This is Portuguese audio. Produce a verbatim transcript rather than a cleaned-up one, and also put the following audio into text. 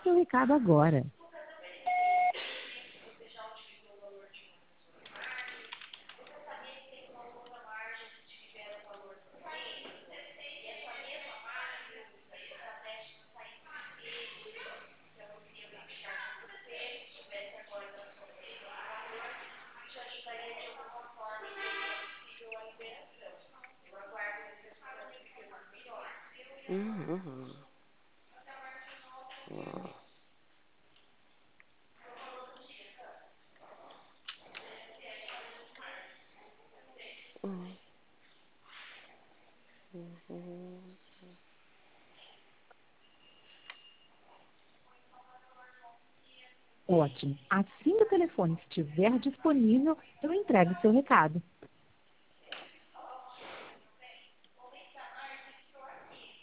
seu recado agora. Uhum. Ótimo. Assim que o telefone estiver disponível, eu entrego seu recado.